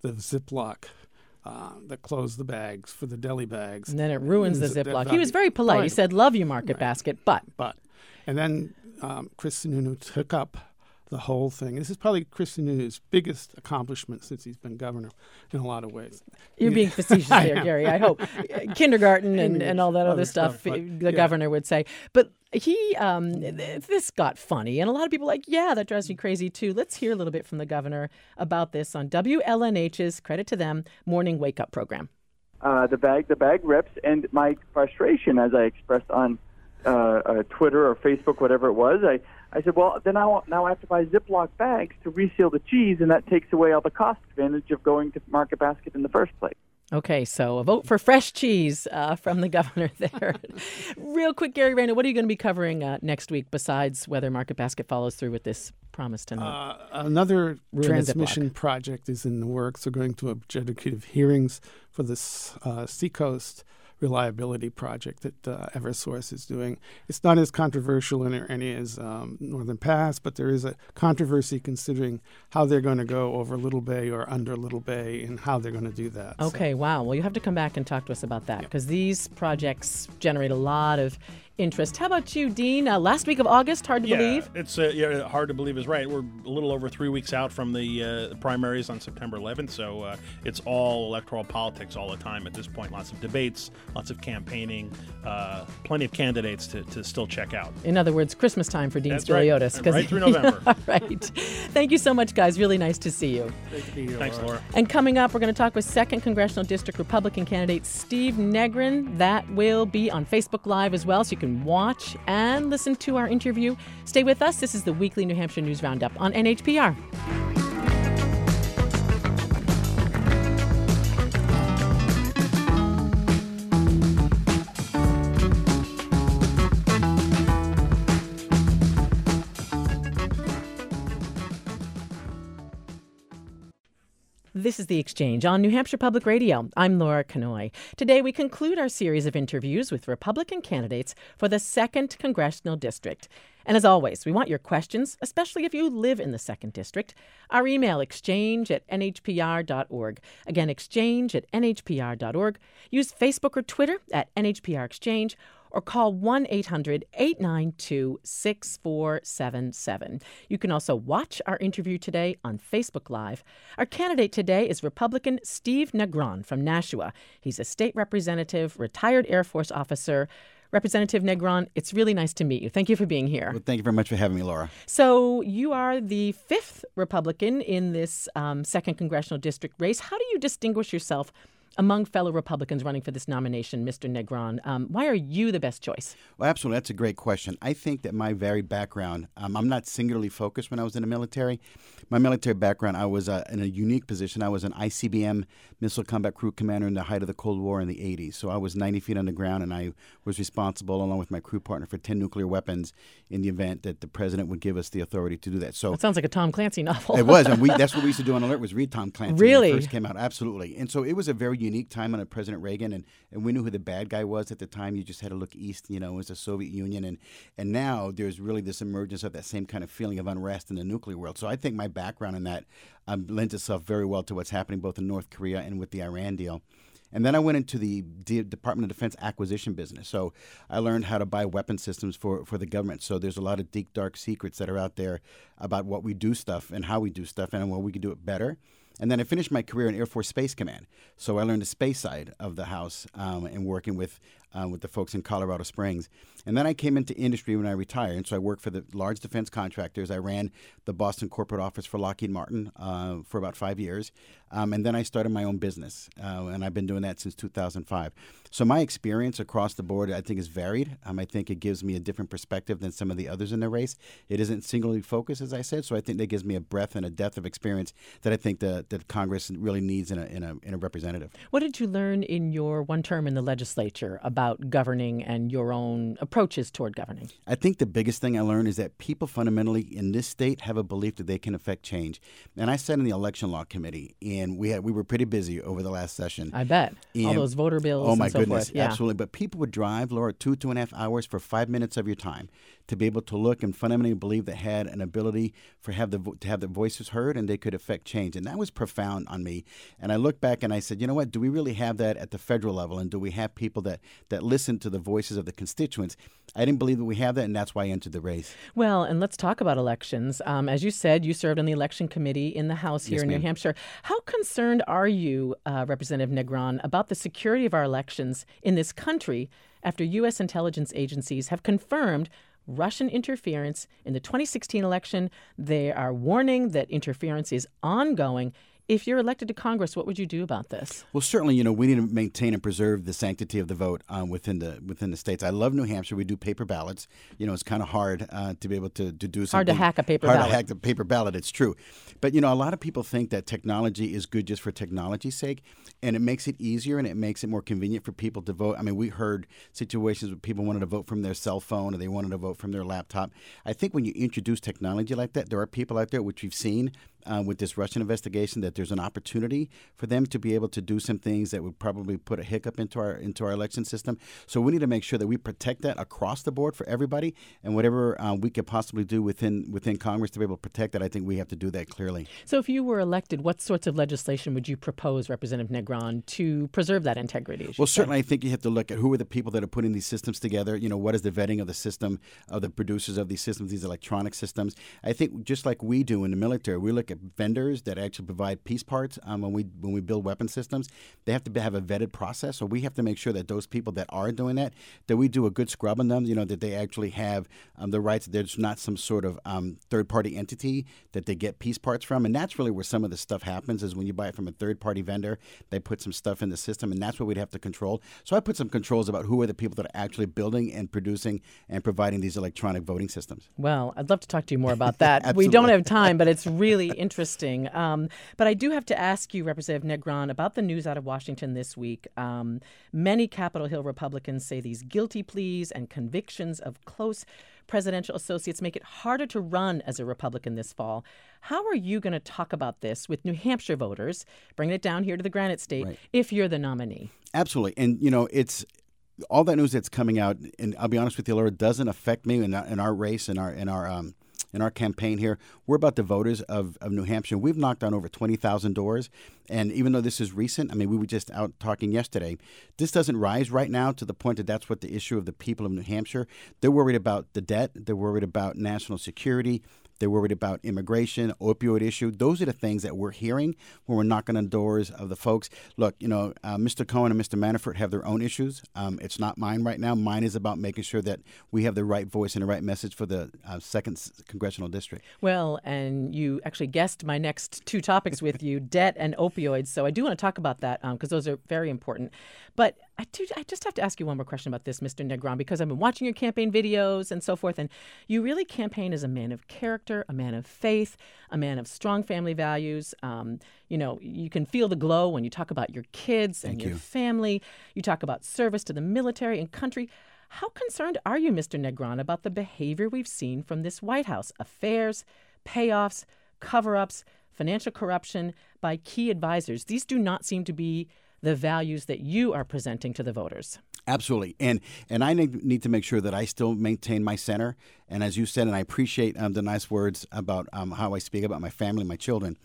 Ziploc that close the bags for the deli bags. And then it ruins the Ziploc. He was very polite. He said, love you, Market Basket, but. And then Chris Sununu took up the whole thing. This is probably Chris Sununu's biggest accomplishment since he's been governor in a lot of ways. You're being facetious there, Gary, I hope. Kindergarten and all that other stuff the governor would say. But he, this got funny, and a lot of people are like, yeah, that drives me crazy too. Let's hear a little bit from the governor about this on WLNH's, credit to them, morning wake-up program. The bag rips, and my frustration, as I expressed on Twitter or Facebook, whatever it was, I said, well, then now I have to buy Ziploc bags to reseal the cheese, and that takes away all the cost advantage of going to Market Basket in the first place. Okay, so a vote for fresh cheese from the governor there. Real quick, Gary Rayner, what are you going to be covering next week besides whether Market Basket follows through with this promise tonight? Another transmission project is in the works. We're going to adjudicative hearings for this Seacoast reliability project that Eversource is doing. It's not as controversial in any as Northern Pass, but there is a controversy considering how they're going to go over Little Bay or under Little Bay and how they're going to do that. Okay, wow. Well, you have to come back and talk to us about that because these projects generate a lot of interest. How about you, Dean? Last week of August, hard to believe? It's hard to believe is right. We're a little over 3 weeks out from the primaries on September 11th, so it's all electoral politics all the time at this point. Lots of debates, lots of campaigning, plenty of candidates to still check out. In other words, Christmas time for Dean Spiliotis. Right through November. All right. Thank you so much, guys. Really nice to see you. Great to be here, Thanks, Laura. And coming up, we're going to talk with 2nd Congressional District Republican candidate Steve Negrin. That will be on Facebook Live as well, so you can watch and listen to our interview. Stay with us. This is the weekly New Hampshire News Roundup on NHPR. This is The Exchange on New Hampshire Public Radio. I'm Laura Kanoy. Today we conclude our series of interviews with Republican candidates for the 2nd Congressional District. And as always, we want your questions, especially if you live in the 2nd District. Our email, exchange@nhpr.org. Again, exchange@nhpr.org. Use Facebook or Twitter @NHPR Exchange, or call 1-800-892-6477. You can also watch our interview today on Facebook Live. Our candidate today is Republican Steve Negron from Nashua. He's a state representative, retired Air Force officer. Representative Negron, it's really nice to meet you. Thank you for being here. Well, thank you very much for having me, Laura. So you are the 5th Republican in this 2nd congressional district race. How do you distinguish yourself among fellow Republicans running for this nomination, Mr. Negron? Why are you the best choice? Well, absolutely. That's a great question. I think that my varied background, I'm not singularly focused when I was in the military. My military background, I was in a unique position. I was an ICBM missile combat crew commander in the height of the Cold War in the 80s. So I was 90 feet underground, and I was responsible, along with my crew partner, for 10 nuclear weapons in the event that the president would give us the authority to do that. So it sounds like a Tom Clancy novel. It was. And that's what we used to do on Alert, was read Tom Clancy. Really? When it first came out. Absolutely. And so it was a very unique time under President Reagan, and we knew who the bad guy was at the time. You just had to look east, it was the Soviet Union. And now there's really this emergence of that same kind of feeling of unrest in the nuclear world. So I think my background in that lends itself very well to what's happening both in North Korea and with the Iran deal. And then I went into the Department of Defense acquisition business. So I learned how to buy weapon systems for the government. So there's a lot of deep, dark secrets that are out there about what we do stuff and how we do stuff and what we can do it better. And then I finished my career in Air Force Space Command. So I learned the space side of the house and working with the folks in Colorado Springs. And then I came into industry when I retired. And so I worked for the large defense contractors. I ran the Boston corporate office for Lockheed Martin for about 5 years. And then I started my own business. And I've been doing that since 2005. So my experience across the board, I think, is varied. I think it gives me a different perspective than some of the others in the race. It isn't singularly focused, as I said. So I think that gives me a breadth and a depth of experience that I think that Congress really needs in a representative. What did you learn in your one term in the legislature about governing and your own approaches toward governing? I think the biggest thing I learned is that people fundamentally in this state have a belief that they can affect change. And I sat in the election law committee, and we were pretty busy over the last session. I bet. All those voter bills and so forth. Oh, my goodness. Yeah. Absolutely. But people would drive, Laura, 2.5 hours for 5 minutes of your time to be able to look and fundamentally believe they had an ability to have their voices heard and they could affect change. And that was profound on me. And I look back and I said, you know what, do we really have that at the federal level? And do we have people that listen to the voices of the constituents? I didn't believe that we have that, and that's why I entered the race. Well, and let's talk about elections. As you said, you served on the election committee in the House here in New Hampshire. How concerned are you, Representative Negron, about the security of our elections in this country after U.S. intelligence agencies have confirmed Russian interference in the 2016 election? They are warning that interference is ongoing. If you're elected to Congress, what would you do about this? Well, certainly, we need to maintain and preserve the sanctity of the vote within the states. I love New Hampshire. We do paper ballots. It's kind of hard to be able to do something. Hard to hack a paper ballot. Hard to hack the paper ballot. It's true. But, a lot of people think that technology is good just for technology's sake, and it makes it easier and it makes it more convenient for people to vote. I mean, we heard situations where people wanted to vote from their cell phone or they wanted to vote from their laptop. I think when you introduce technology like that, there are people out there, which we've seen with this Russian investigation, that there's an opportunity for them to be able to do some things that would probably put a hiccup into our election system. So we need to make sure that we protect that across the board for everybody, and whatever we could possibly do within Congress to be able to protect that, I think we have to do that clearly. So if you were elected, what sorts of legislation would you propose, Representative Negron, to preserve that integrity? Well, certainly I think you have to look at who are the people that are putting these systems together. What is the vetting of the system, of the producers of these systems, these electronic systems. I think just like we do in the military, we look at vendors that actually provide piece parts when we build weapon systems. They have to have a vetted process, so we have to make sure that those people that are doing that we do a good scrub on them, that they actually have the rights. There's not some sort of third-party entity that they get piece parts from, and that's really where some of the stuff happens, is when you buy it from a third-party vendor, they put some stuff in the system, and that's what we'd have to control. So I put some controls about who are the people that are actually building and producing and providing these electronic voting systems. Well, I'd love to talk to you more about that. We don't have time, but it's really interesting. But I do have to ask you, Representative Negron, about the news out of Washington this week. Many Capitol Hill Republicans say these guilty pleas and convictions of close presidential associates make it harder to run as a Republican this fall. How are you going to talk about this with New Hampshire voters, bringing it down here to the Granite State, if you're the nominee? Absolutely. And, all that news that's coming out, and I'll be honest with you, Laura, doesn't affect me in our race, in our campaign here. We're about the voters of New Hampshire. We've knocked on over 20,000 doors. And even though this is recent, I mean, we were just out talking yesterday, this doesn't rise right now to the point that that's what the issue of the people of New Hampshire. They're worried about the debt. They're worried about national security. They're worried about immigration, opioid issue. Those are the things that we're hearing when we're knocking on doors of the folks. Look, Mr. Cohen and Mr. Manafort have their own issues. It's not mine right now. Mine is about making sure that we have the right voice and the right message for the 2nd Congressional District. Well, and you actually guessed my next two topics with you, debt and opioids. So I do want to talk about that because those are very important. But I just have to ask you one more question about this, Mr. Negron, because I've been watching your campaign videos and so forth, and you really campaign as a man of character, a man of faith, a man of strong family values. You can feel the glow when you talk about your kids and your family. You talk about service to the military and country. How concerned are you, Mr. Negron, about the behavior we've seen from this White House? Affairs, payoffs, cover-ups, financial corruption by key advisors. These do not seem to be the values that you are presenting to the voters. Absolutely. And I need to make sure that I still maintain my center. And as you said, and I appreciate the nice words about how I speak about my family, my children.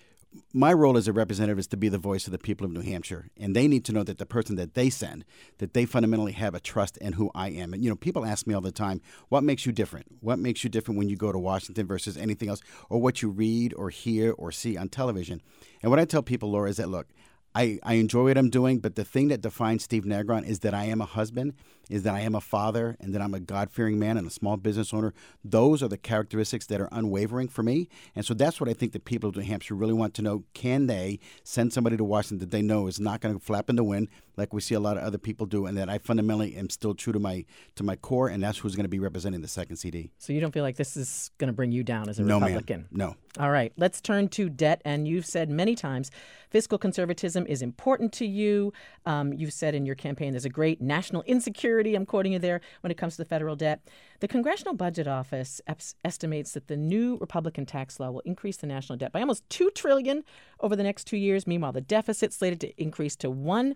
My role as a representative is to be the voice of the people of New Hampshire. And they need to know that the person that they send, that they fundamentally have a trust in who I am. And, people ask me all the time, what makes you different? What makes you different when you go to Washington versus anything else, or what you read or hear or see on television? And what I tell people, Laura, is that, look, I enjoy what I'm doing, but the thing that defines Steve Negron is that I am a husband, is that I am a father, and that I'm a God-fearing man and a small business owner. Those are the characteristics that are unwavering for me. And so that's what I think the people of New Hampshire really want to know. Can they send somebody to Washington that they know is not going to flap in the wind like we see a lot of other people do, and that I fundamentally am still true to my core, and that's who's going to be representing the 2nd CD. So you don't feel like this is going to bring you down as a Republican? No. All right. Let's turn to debt. And you've said many times fiscal conservatism is important to you. You've said in your campaign there's a great national insecurity, I'm quoting you there, when it comes to the federal debt. The Congressional Budget Office estimates that the new Republican tax law will increase the national debt by almost $2 trillion over the next 2 years. Meanwhile, the deficit slated to increase to $1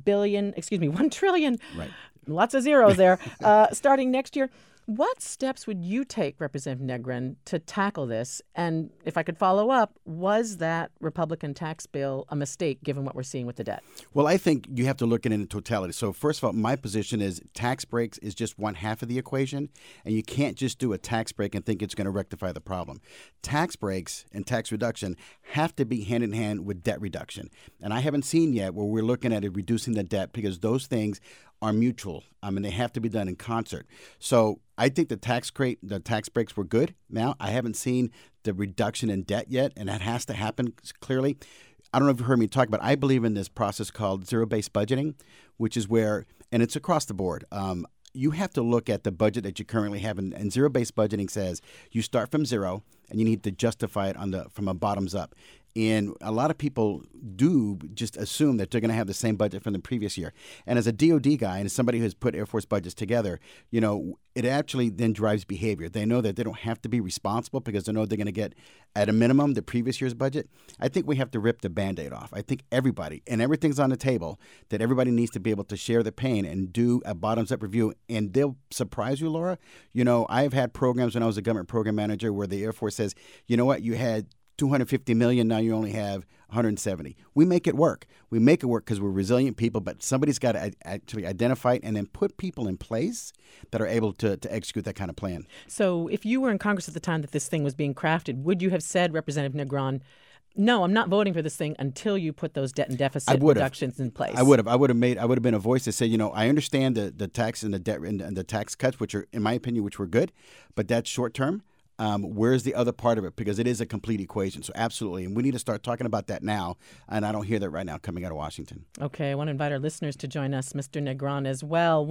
trillion. Right. Lots of zeros there. Starting next year. What steps would you take, Representative Negron, to tackle this? And if I could follow up, was that Republican tax bill a mistake given what we're seeing with the debt? Well, I think you have to look at it in totality. So first of all, my position is tax breaks is just one half of the equation, and you can't just do a tax break and think it's going to rectify the problem. Tax breaks and tax reduction have to be hand in hand with debt reduction. And I haven't seen yet where we're looking at it reducing the debt, because those things are mutual. And they have to be done in concert. So I think the tax breaks were good. Now, I haven't seen the reduction in debt yet, and that has to happen clearly. I don't know if you heard me talk, but I believe in this process called zero-based budgeting, which is where, and it's across the board, you have to look at the budget that you currently have, and zero-based budgeting says you start from zero, and you need to justify it from a bottoms up. And a lot of people do just assume that they're going to have the same budget from the previous year. And as a DOD guy and as somebody who has put Air Force budgets together, it actually then drives behavior. They know that they don't have to be responsible because they know they're going to get, at a minimum, the previous year's budget. I think we have to rip the Band-Aid off. I think everybody, and everything's on the table, that everybody needs to be able to share the pain and do a bottoms-up review. And they'll surprise you, Laura. I've had programs when I was a government program manager where the Air Force says, you know what, you had $250 million, now you only have 170. We make it work. We make it work because we're resilient people, but somebody's got to actually identify it and then put people in place that are able to execute that kind of plan. So if you were in Congress at the time that this thing was being crafted, would you have said, Representative Negron, no, I'm not voting for this thing until you put those debt and deficit reductions in place? I would have. I would have been a voice to say, I understand the tax and the debt and the tax cuts, which are, in my opinion, which were good, but that's short term. Where's the other part of it? Because it is a complete equation. So absolutely. And we need to start talking about that now. And I don't hear that right now coming out of Washington. Okay. I want to invite our listeners to join us, Mr. Negron, as well.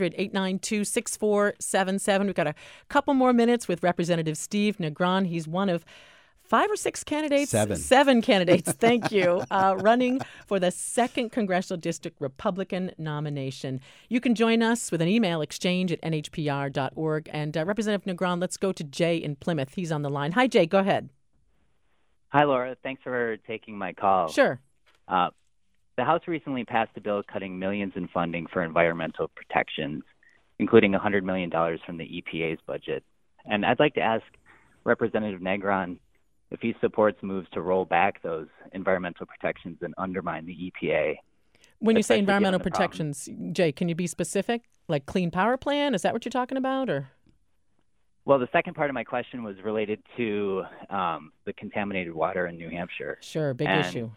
1-800-892-6477. We've got a couple more minutes with Representative Steve Negron. He's one of 5 or 6 candidates? 7 candidates, thank you, running for the 2nd Congressional District Republican nomination. You can join us with an email exchange at nhpr.org. And Representative Negron, let's go to Jay in Plymouth. He's on the line. Hi, Jay. Go ahead. Hi, Laura. Thanks for taking my call. Sure. The House recently passed a bill cutting millions in funding for environmental protections, including $100 million from the EPA's budget. And I'd like to ask Representative Negron if he supports moves to roll back those environmental protections and undermine the EPA. When you say environmental protections, Jay, can you be specific? Like Clean Power Plan? Is that what you're talking about? Or? Well, the second part of my question was related to the contaminated water in New Hampshire. Sure, big and issue.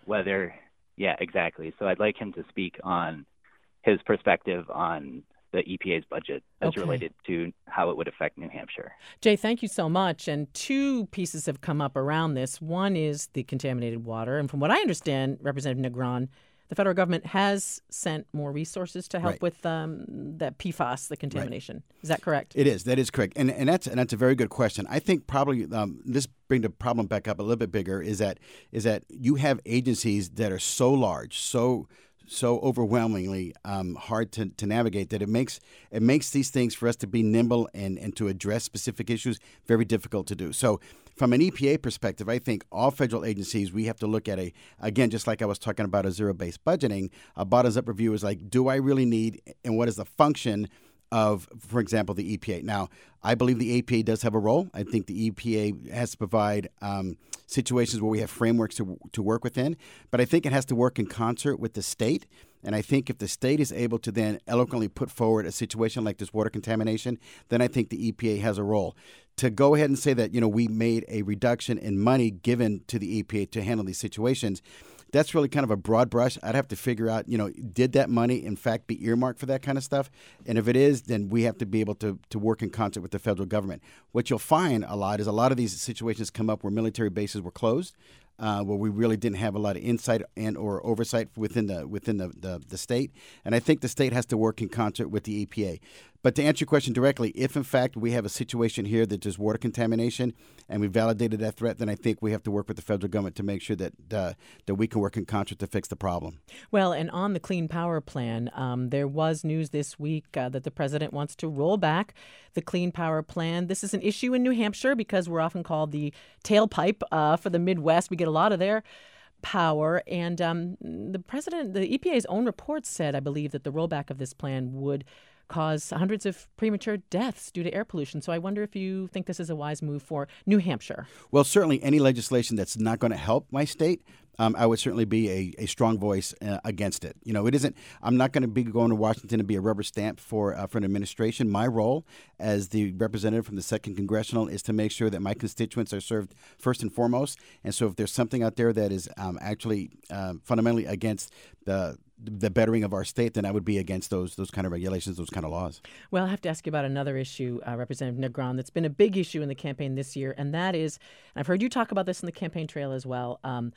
Yeah, exactly. So I'd like him to speak on his perspective on the EPA's budget as related to how it would affect New Hampshire. Jay, thank you so much. And two pieces have come up around this. One is the contaminated water. And from what I understand, Representative Negron, the federal government has sent more resources to help with that PFAS, the contamination. Right. Is that correct? It is. That is correct. And that's a very good question. I think probably this brings the problem back up a little bit bigger is that you have agencies that are so large, so overwhelmingly hard to navigate that it makes these things for us to be nimble and to address specific issues very difficult to do. So from an EPA perspective, I think all federal agencies, we have to look at again, just like I was talking about a zero-based budgeting, a bottoms-up review is like, do I really need and what is the function of, for example, the EPA? Now, I believe the EPA does have a role. I think the EPA has to provide situations where we have frameworks to work within, but I think it has to work in concert with the state. And I think if the state is able to then eloquently put forward a situation like this water contamination, then I think the EPA has a role. To go ahead and say that, we made a reduction in money given to the EPA to handle these situations, that's really kind of a broad brush. I'd have to figure out, did that money in fact be earmarked for that kind of stuff? And if it is, then we have to be able to work in concert with the federal government. What you'll find a lot is a lot of these situations come up where military bases were closed, where we really didn't have a lot of insight and or oversight within the state. And I think the state has to work in concert with the EPA. But to answer your question directly, if in fact we have a situation here that there's water contamination and we validated that threat, then I think we have to work with the federal government to make sure that we can work in concert to fix the problem. Well, and on the Clean Power Plan, there was news this week that the president wants to roll back the Clean Power Plan. This is an issue in New Hampshire because we're often called the tailpipe for the Midwest. We get a lot of their power. And the EPA's own report said, I believe, that the rollback of this plan would cause hundreds of premature deaths due to air pollution. So I wonder if you think this is a wise move for New Hampshire. Well, certainly any legislation that's not going to help my state, I would certainly be a strong voice against it. It isn't. I'm not going to be going to Washington to be a rubber stamp for an administration. My role as the representative from the 2nd Congressional is to make sure that my constituents are served first and foremost. And so if there's something out there that is actually fundamentally against the bettering of our state, then I would be against those kind of regulations, those kind of laws. Well, I have to ask you about another issue, Representative Negron, that's been a big issue in the campaign this year, and that is, and I've heard you talk about this in the campaign trail as well,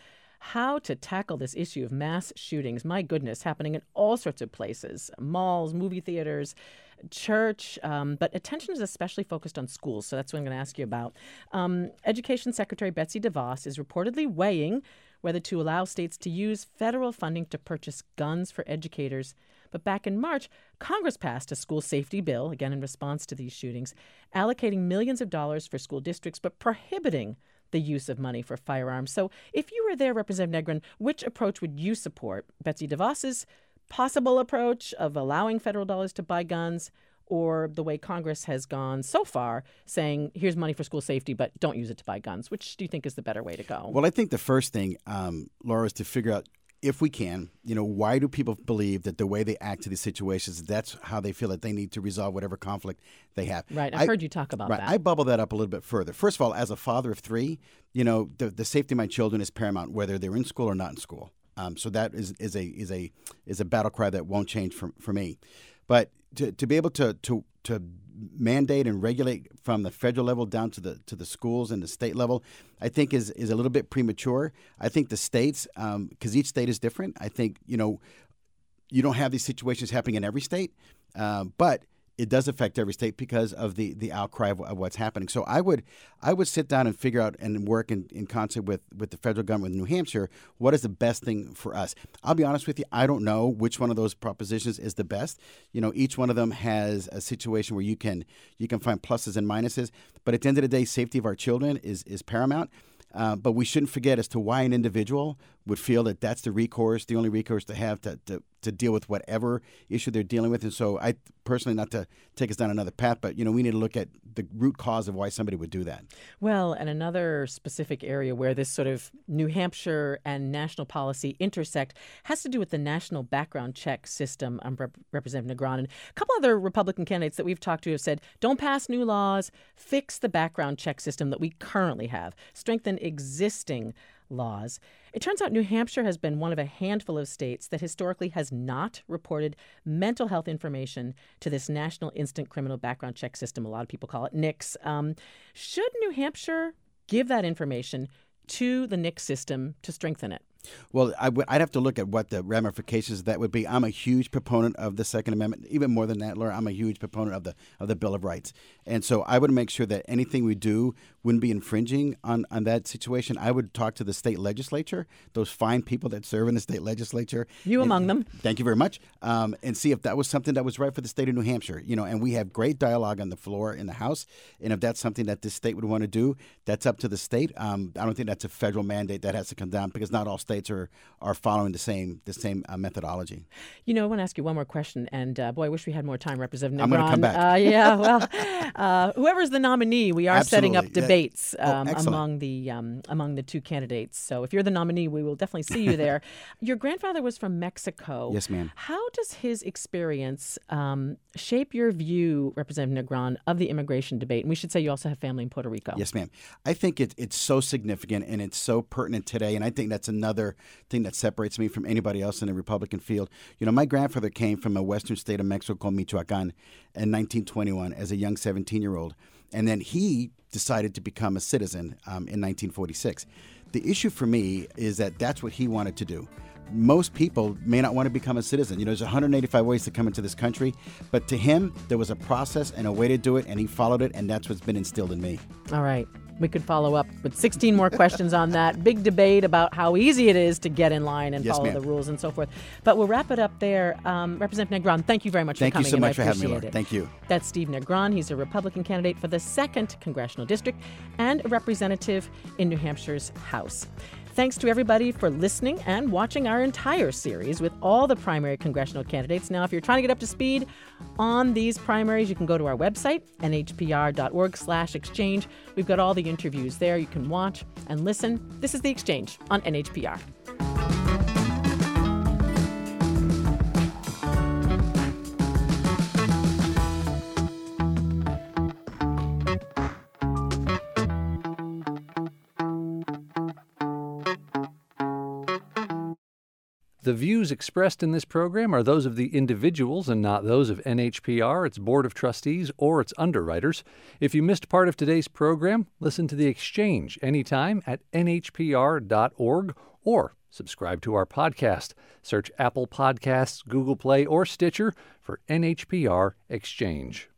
how to tackle this issue of mass shootings, my goodness, happening in all sorts of places, malls, movie theaters, church, but attention is especially focused on schools, so that's what I'm going to ask you about. Education Secretary Betsy DeVos is reportedly weighing whether to allow states to use federal funding to purchase guns for educators. But back in March, Congress passed a school safety bill, again in response to these shootings, allocating millions of dollars for school districts, but prohibiting the use of money for firearms. So if you were there, Representative Negron, which approach would you support? Betsy DeVos's possible approach of allowing federal dollars to buy guns, or the way Congress has gone so far, saying, here's money for school safety, but don't use it to buy guns? Which do you think is the better way to go? Well, I think the first thing, Laura, is to figure out, if we can, why do people believe that the way they act to these situations, that's how they feel that they need to resolve whatever conflict they have? Right. I've heard you talk about that. I bubble that up a little bit further. First of all, as a father of 3, the safety of my children is paramount, whether they're in school or not in school. So that is a battle cry that won't change for me. But to be able to mandate and regulate from the federal level down to the schools and the state level, I think is a little bit premature. I think the states, because each state is different, I think, you don't have these situations happening in every state, but it does affect every state because of the outcry of what's happening. So I would sit down and figure out and work in concert with the federal government in New Hampshire, what is the best thing for us? I'll be honest with you, I don't know which one of those propositions is the best. Each one of them has a situation where you can find pluses and minuses. But at the end of the day, safety of our children is paramount. But we shouldn't forget as to why an individual would feel that that's the only recourse to have to deal with whatever issue they're dealing with. And so I personally, not to take us down another path, but, we need to look at the root cause of why somebody would do that. Well, and another specific area where this sort of New Hampshire and national policy intersect has to do with the national background check system. Representative Negron and a couple other Republican candidates that we've talked to have said, don't pass new laws, fix the background check system that we currently have, strengthen existing laws. It turns out New Hampshire has been one of a handful of states that historically has not reported mental health information to this National Instant Criminal Background Check System. A lot of people call it NICS. Should New Hampshire give that information to the NICS system to strengthen it? Well, I'd have to look at what the ramifications of that would be. I'm a huge proponent of the Second Amendment. Even more than that, Laura, I'm a huge proponent of the Bill of Rights. And so I would make sure that anything we do wouldn't be infringing on that situation. I would talk to the state legislature, those fine people that serve in the state legislature. You among them. Thank you very much. And see if that was something that was right for the state of New Hampshire. And we have great dialogue on the floor in the House. And if that's something that this state would want to do, that's up to the state. I don't think that's a federal mandate that has to come down because not all states are following the same methodology. I want to ask you one more question, and boy, I wish we had more time, Representative Negron. I'm going to come back. Whoever's the nominee, we are setting up debates among the two candidates. So if you're the nominee, we will definitely see you there. Your grandfather was from Mexico. Yes, ma'am. How does his experience shape your view, Representative Negron, of the immigration debate? And we should say you also have family in Puerto Rico. Yes, ma'am. I think it's so significant and it's so pertinent today, and I think that's another thing that separates me from anybody else in the Republican field. My grandfather came from a western state of Mexico called Michoacan in 1921 as a young 17-year-old, and then he decided to become a citizen in 1946. The issue for me is that that's what he wanted to do. Most people may not want to become a citizen. There's 185 ways to come into this country, but to him, there was a process and a way to do it, and he followed it, and that's what's been instilled in me. All right. We could follow up with 16 more questions on that. Big debate about how easy it is to get in line and follow the rules and so forth. But we'll wrap it up there. Representative Negron, thank you very much for coming. Thank you so much for having me, Laura. Thank you. That's Steve Negron. He's a Republican candidate for the 2nd Congressional District and a representative in New Hampshire's House. Thanks to everybody for listening and watching our entire series with all the primary congressional candidates. Now, if you're trying to get up to speed on these primaries, you can go to our website, nhpr.org/exchange. We've got all the interviews there. You can watch and listen. This is The Exchange on NHPR. The views expressed in this program are those of the individuals and not those of NHPR, its Board of Trustees, or its underwriters. If you missed part of today's program, listen to The Exchange anytime at nhpr.org or subscribe to our podcast. Search Apple Podcasts, Google Play, or Stitcher for NHPR Exchange.